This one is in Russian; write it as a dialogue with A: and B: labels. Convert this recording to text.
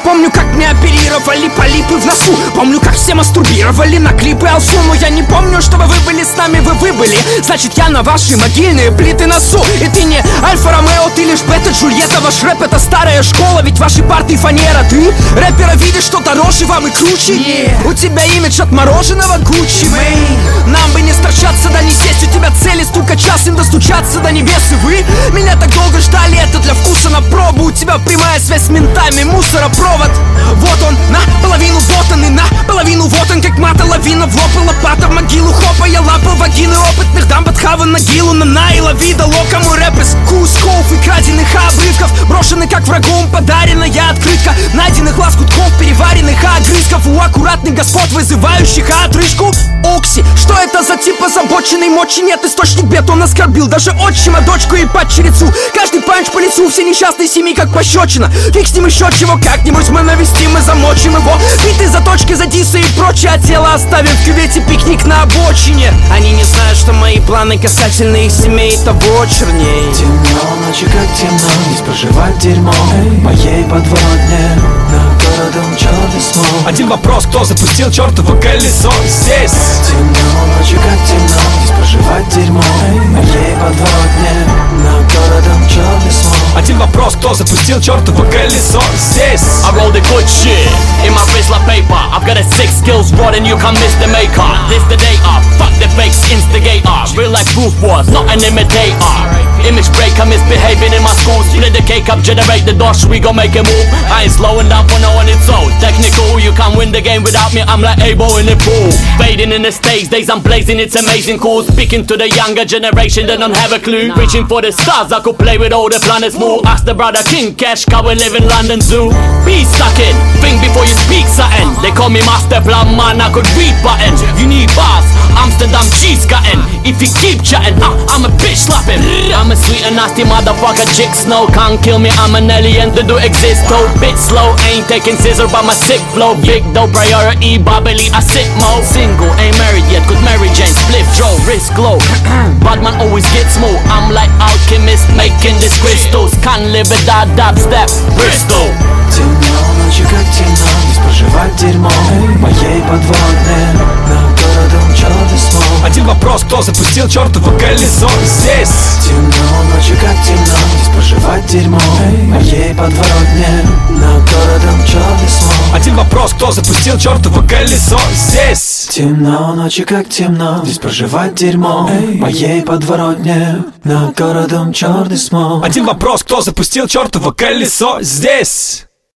A: помню, как мне оперировали полипы в носу. Помню, как все мастурбировали на клипы Алсу. Но я не помню, чтобы вы были с нами, вы выбыли. Значит, я на ваши могильные плиты носу. И ты не Альфа-Ромео, ты лишь Бета-Джульетта. Ваш рэп это старая школа, ведь ваши парты фанера. Ты рэпера видишь, что дороже вам и круче. У тебя имидж отмороженного Гуччи Мэйн. Нам бы не сторчаться, да не сесть. У тебя цели стукачас, им достучаться до небес. И вы меня так долго ждали, это для вкуса на пробу. У тебя прямая связь с ментами, мусоропровод. Вот он, наполовину вот он, и наполовину вот он. Как мата лавина, в лоб и лопата в могилу. Хопа, я лапал вагины опытных дам под хаван нагилу. На и лови, дало кому рэп из кусков и краденных обрывков. Брошены как врагом, подаренная открытка найденных лоскутков, переваренных огрызков. У аккуратных господ, вызывающих отрыжку. Окси, что это за тип озабоченный? Мочи нет, источник бед, он оскорбил даже отчима, дочку и падчерицу. Каждый панч по лицу, все несчастные семьи как пощечина. Фиг с ним еще чего, как-нибудь мы навестим и замочим его. Биты, заточки, за дисы и прочее, а тело оставим в кювете, пикник на обочине. Они не знают, что мои планы касательно их семей того черней.
B: Темно, ночи как темно, здесь проживать дерьмо. Моей подводне, над городом черный смог.
C: Один вопрос, кто запустил чертово колесо здесь?
B: Темно, ночи как темно, здесь проживать дерьмо. Моей подводне, над городом черный смог.
C: Один вопрос, кто запустил чертово колесо здесь?
D: I roll the good shit in my wrist like paper. I've got a 6 skills rod and you can't miss the maker. This the data, fuck the fakes instigator. Real life proof was not an imitator. Image breaker misbehaving in my school. Split the cake up, generate the dosh, we gon' make a move. I ain't slowing down for no one, it's so technical. You can't win the game without me, I'm like Abo in the pool. Fading in the stage, days I'm blazing, it's amazing cool. Speaking to the younger generation, they don't have a clue. Reaching for the stars, I could play with all the planets move. Ask the brother King Cash, cause we live in London Zoo. Be stuck in, think before you speak something. They call me Master Plan, man, I could read buttons. You need bars, Amsterdam cheese cutting. If you keep chatting, I'm a bitch slapping. I'm a sweet and nasty motherfucker, chick snow. Can't kill me, I'm an alien, they do exist. Though bit slow, ain't taking scissor by my sick flow. Big though priority, bubbly, I sit mo. Single, ain't married yet, could Mary Jane. Split draw, wrist glow. Bad man always gets more. I'm like alchemist, making this crystals. Can't live without dubstep, Bristol.
B: Темно, ночи как темно, здесь проживать дерьмо. Моей подводне, над городом черный смог.
C: Один вопрос, кто запустил чертово колесо здесь?
B: Темно, ночи как темно, здесь проживать дерьмо. Моей подводне, над городом черный смог.
C: Один вопрос, кто запустил чертово колесо здесь?
B: Темно, ночи как темно, здесь проживать дерьмо. Моей подворотне, над городом черный смог.
C: Один вопрос, кто запустил чертово колесо здесь?